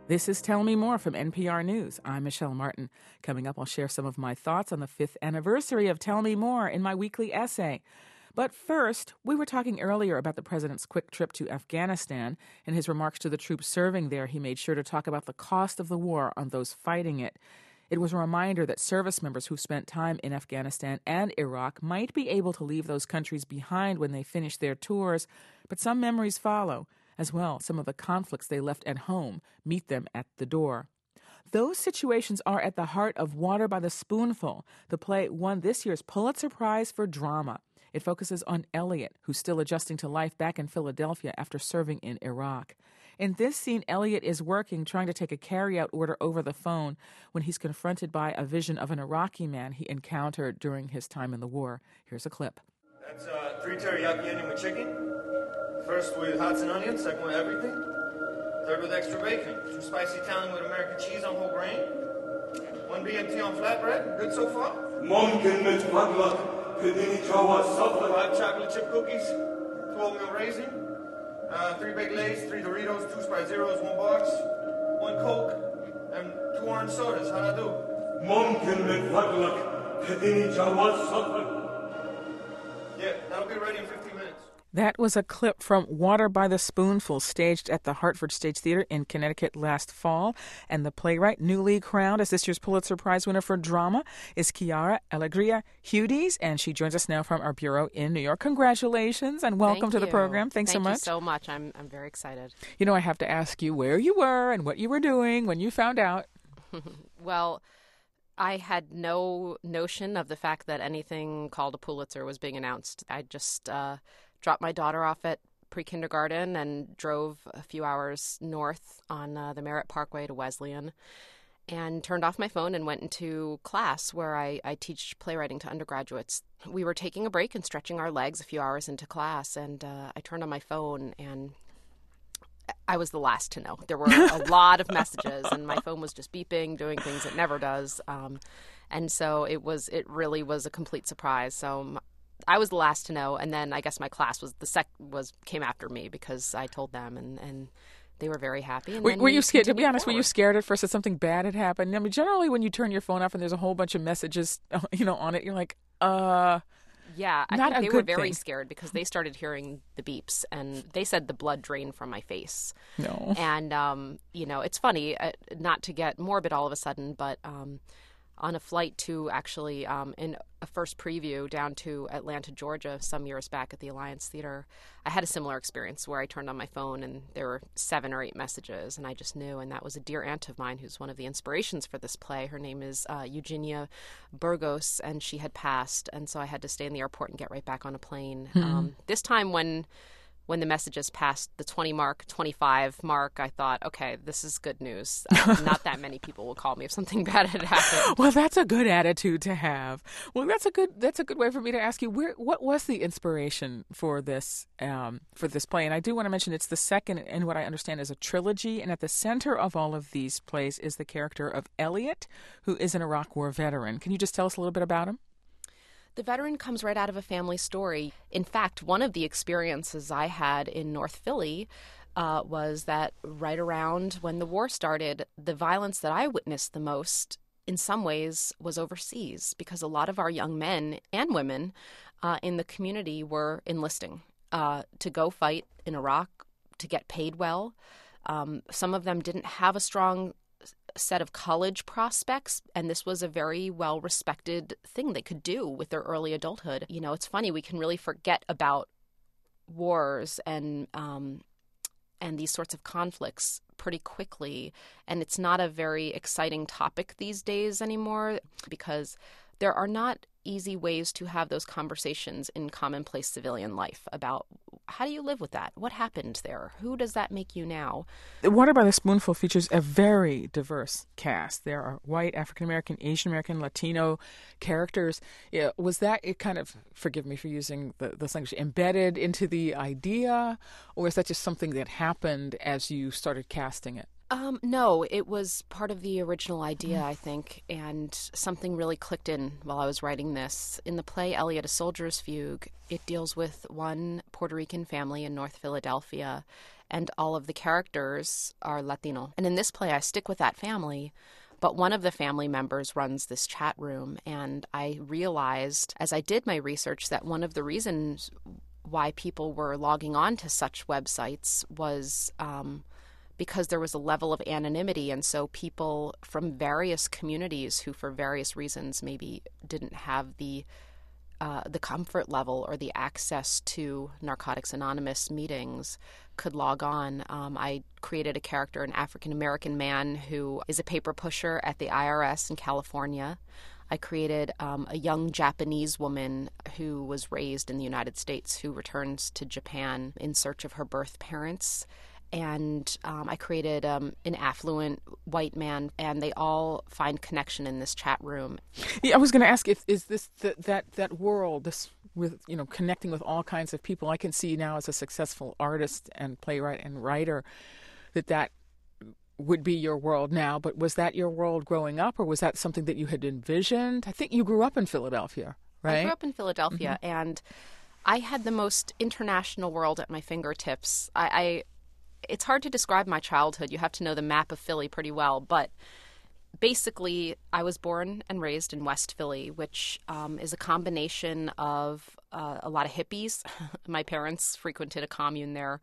This is Tell Me More from NPR News. I'm Michelle Martin. Coming up, I'll share some of my thoughts on the 5th anniversary of Tell Me More in my weekly essay. But first, we were talking earlier about the president's quick trip to Afghanistan. In his remarks to the troops serving there, he made sure to talk about the cost of the war on those fighting it. It was a reminder that service members who spent time in Afghanistan and Iraq might be able to leave those countries behind when they finish their tours, but some memories follow. As well, some of the conflicts they left at home meet them at the door. Those situations are at the heart of Water by the Spoonful. The play won this year's Pulitzer Prize for Drama. It focuses on Elliot, who's still adjusting to life back in Philadelphia after serving in Iraq. In this scene, Elliot is working, trying to take a carry-out order over the phone when he's confronted by a vision of an Iraqi man he encountered during his time in the war. Here's a clip. That's 3 teriyaki onion with chicken. First with hots and onions, second with everything. Third with extra bacon. 2 spicy Italian with American cheese on whole grain. 1 BMT on flatbread. Good so far? ممكن من فضلك تديني جوا صفر. 5 chocolate chip cookies. 2 oatmeal raisin. 3 baked lays, 3 Doritos, 2 Sprite Zeros, 1 box, 1 Coke, and 2 orange sodas. How'd I do? ممكن من فضلك تديني جوا صفر. Yeah, that'll be ready in 15 minutes. That was a clip from Water by the Spoonful, staged at the Hartford Stage Theater in Connecticut last fall. And the playwright, newly crowned as this year's Pulitzer Prize winner for drama, is Kiara Alegria Hudes, and she joins us now from our bureau in New York. Congratulations and welcome to the program. Thanks so much. Thank you so much. I'm very excited. You know, I have to ask you where you were and what you were doing when you found out. Well, I had no notion of the fact that anything called a Pulitzer was being announced. I just dropped my daughter off at pre-kindergarten and drove a few hours north on the Merritt Parkway to Wesleyan and turned off my phone and went into class where I teach playwriting to undergraduates. We were taking a break and stretching our legs a few hours into class, and I turned on my phone, and I was the last to know. There were a lot of messages, and my phone was just beeping, doing things it never does. And so it really was a complete surprise. So I was the last to know, and then I guess my class came after me because I told them, and they were very happy. And were you scared? To be honest, were you scared at first that something bad had happened? I mean, generally when you turn your phone off and there's a whole bunch of messages, on it, you're like, Yeah, I not think a they were good very thing. scared because they started hearing the beeps, and they said the blood drained from my face. No. And, it's funny, not to get morbid all of a sudden, but on a flight to actually in a first preview down to Atlanta, Georgia, some years back at the Alliance Theater, I had a similar experience where I turned on my phone and there were 7 or 8 messages, and I just knew. And that was a dear aunt of mine who's one of the inspirations for this play. Her name is Eugenia Burgos, and she had passed, and so I had to stay in the airport and get right back on a plane. This time when the messages passed the 25 mark, I thought, okay, this is good news. Not that many people will call me if something bad had happened. Well, that's a good attitude to have. Well, that's a good way for me to ask you, what was the inspiration for this play? And I do want to mention it's the second in what I understand is a trilogy, and at the center of all of these plays is the character of Elliot, who is an Iraq War veteran. Can you just tell us a little bit about him? The veteran comes right out of a family story. In fact, one of the experiences I had in North Philly was that right around when the war started, the violence that I witnessed the most, in some ways, was overseas, because a lot of our young men and women in the community were enlisting to go fight in Iraq, to get paid well. Some of them didn't have a strong set of college prospects, and this was a very well-respected thing they could do with their early adulthood. It's funny, we can really forget about wars and these sorts of conflicts pretty quickly, and it's not a very exciting topic these days anymore because there are not easy ways to have those conversations in commonplace civilian life about how do you live with that? What happened there? Who does that make you now? Water by the Spoonful features a very diverse cast. There are white, African-American, Asian-American, Latino characters. Was that it kind of, forgive me for using this language, embedded into the idea, or is that just something that happened as you started casting it? No, it was part of the original idea, I think, and something really clicked in while I was writing this. In the play Elliot, A Soldier's Fugue, it deals with one Puerto Rican family in North Philadelphia, and all of the characters are Latino. And in this play, I stick with that family, but one of the family members runs this chat room, and I realized as I did my research that one of the reasons why people were logging on to such websites was because there was a level of anonymity, and so people from various communities who for various reasons maybe didn't have the comfort level or the access to Narcotics Anonymous meetings could log on. I created a character, an African-American man who is a paper pusher at the IRS in California. I created a young Japanese woman who was raised in the United States who returns to Japan in search of her birth parents. And I created an affluent white man, and they all find connection in this chat room. Yeah, I was going to ask, is this that world, this with connecting with all kinds of people? I can see now as a successful artist and playwright and writer that would be your world now. But was that your world growing up, or was that something that you had envisioned? I think you grew up in Philadelphia, right? I grew up in Philadelphia, and I had the most international world at my fingertips. It's hard to describe my childhood. You have to know the map of Philly pretty well. But basically, I was born and raised in West Philly, which is a combination of a lot of hippies. My parents frequented a commune there.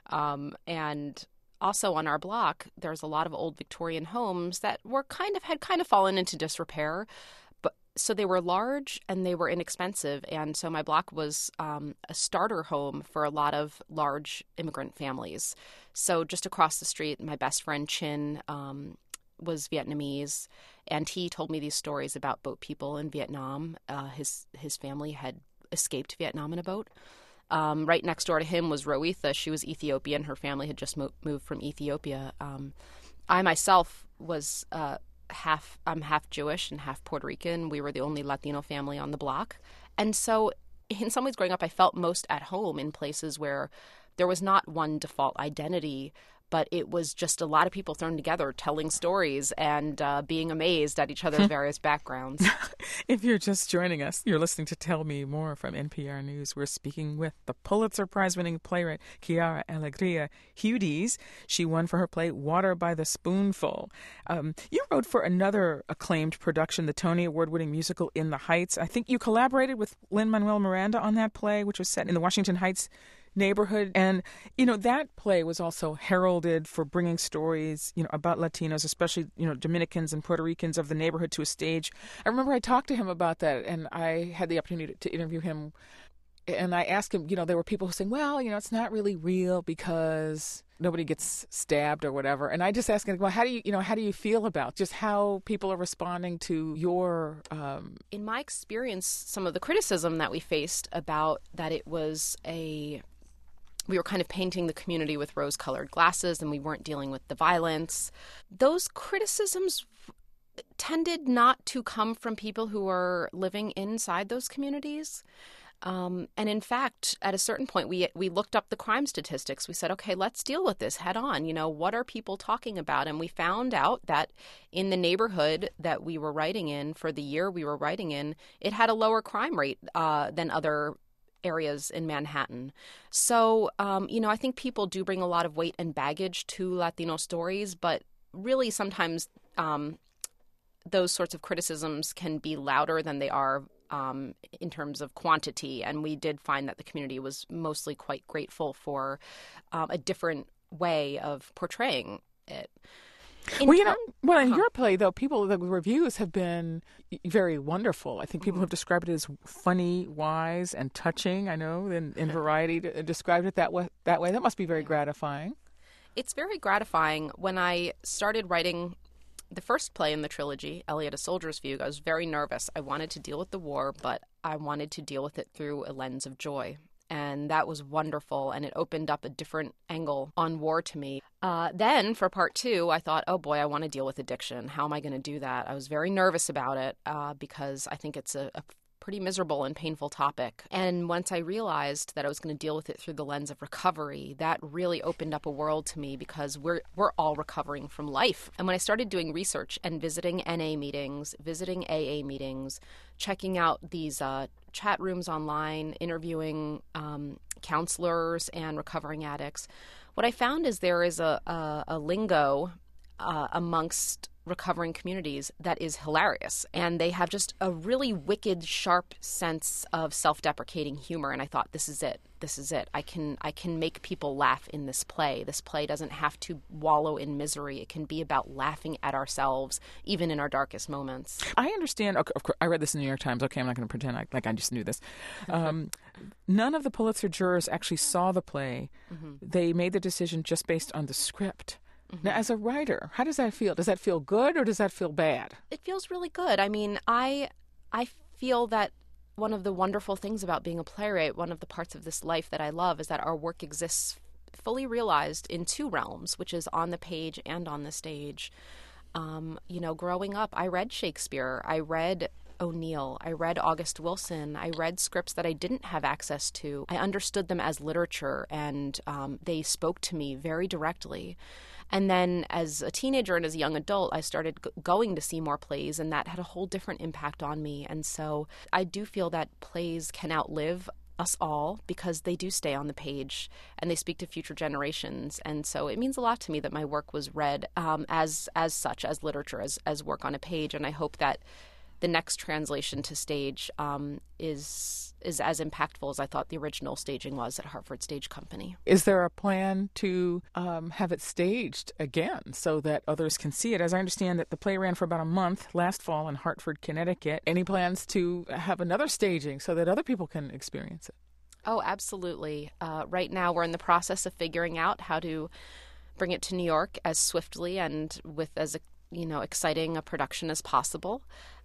And also on our block, there's a lot of old Victorian homes that had kind of fallen into disrepair. So they were large and they were inexpensive. And so my block was a starter home for a lot of large immigrant families. So just across the street, my best friend Chin was Vietnamese, and he told me these stories about boat people in Vietnam. His family had escaped Vietnam in a boat. Right next door to him was Roetha. She was Ethiopian. Her family had just moved from Ethiopia. I myself was I'm half Jewish and half Puerto Rican. We were the only Latino family on the block. And so in some ways growing up, I felt most at home in places where there was not one default identity, but it was just a lot of people thrown together telling stories and being amazed at each other's various backgrounds. If you're just joining us, you're listening to Tell Me More from NPR News. We're speaking with the Pulitzer Prize-winning playwright Quiara Alegria Hudes. She won for her play Water by the Spoonful. You wrote for another acclaimed production, the Tony Award-winning musical In the Heights. I think you collaborated with Lin-Manuel Miranda on that play, which was set in the Washington Heights neighborhood. And, that play was also heralded for bringing stories, about Latinos, especially, Dominicans and Puerto Ricans of the neighborhood to a stage. I remember I talked to him about that, and I had the opportunity to interview him. And I asked him, there were people who saying, well, it's not really real because nobody gets stabbed or whatever. And I just asked him, well, how do you feel about just how people are responding to your... In my experience, some of the criticism that we faced about that it was we were kind of painting the community with rose-colored glasses and we weren't dealing with the violence. Those criticisms tended not to come from people who are living inside those communities. And in fact, at a certain point, we looked up the crime statistics. We said, okay, let's deal with this head on. What are people talking about? And we found out that in the neighborhood that we were writing in for the year we were writing in, it had a lower crime rate than other areas in Manhattan. So, I think people do bring a lot of weight and baggage to Latino stories, but really sometimes those sorts of criticisms can be louder than they are in terms of quantity. And we did find that the community was mostly quite grateful for a different way of portraying it. In your play, though, the reviews have been very wonderful. I think people have described it as funny, wise, and touching. I know in Variety described it that way. That must be very gratifying. It's very gratifying. When I started writing the first play in the trilogy, Elliot, A Soldier's Fugue, I was very nervous. I wanted to deal with the war, but I wanted to deal with it through a lens of joy. And that was wonderful, and it opened up a different angle on war to me. Then, for part two, I thought, oh boy, I want to deal with addiction. How am I going to do that? I was very nervous about it because I think it's a pretty miserable and painful topic. And once I realized that I was going to deal with it through the lens of recovery, that really opened up a world to me because we're all recovering from life. And when I started doing research and visiting NA meetings, visiting AA meetings, checking out these chat rooms online, interviewing counselors and recovering addicts, What I found is there is a lingo amongst recovering communities that is hilarious, and they have just a really wicked, sharp sense of self-deprecating humor. And I thought, this is it. I can make people laugh in this play. This play doesn't have to wallow in misery. It can be about laughing at ourselves, even in our darkest moments. I understand. Of course, I read this in the New York Times. Okay, I'm not going to pretend like I just knew this. None of the Pulitzer jurors actually saw the play. Mm-hmm. They made the decision just based on the script. Mm-hmm. Now, as a writer, how does that feel? Does that feel good or does that feel bad? It feels really good. I mean, I feel that one of the wonderful things about being a playwright, one of the parts of this life that I love, is that our work exists fully realized in two realms, which is on the page and on the stage. Growing up, I read Shakespeare. I read O'Neill. I read August Wilson. I read scripts that I didn't have access to. I understood them as literature, and they spoke to me very directly. And then as a teenager and as a young adult, I started going to see more plays, and that had a whole different impact on me. And so I do feel that plays can outlive us all because they do stay on the page and they speak to future generations. And so it means a lot to me that my work was read as such, as literature, as work on a page. And I hope that the next translation to stage is as impactful as I thought the original staging was at Hartford Stage Company. Is there a plan to have it staged again so that others can see it? As I understand that the play ran for about a month last fall in Hartford, Connecticut. Any plans to have another staging so that other people can experience it? Oh, absolutely. Right now we're in the process of figuring out how to bring it to New York as swiftly and with as exciting a production as possible.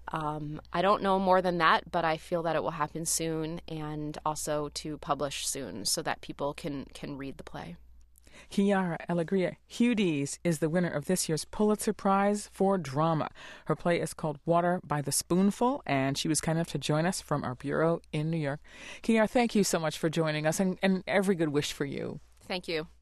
I don't know more than that, but I feel that it will happen soon, and also to publish soon so that people can read the play. Chiara Alegria Hudes is the winner of this year's Pulitzer Prize for Drama. Her play is called Water by the Spoonful, and she was kind enough to join us from our bureau in New York. Chiara, thank you so much for joining us, and every good wish for you. Thank you.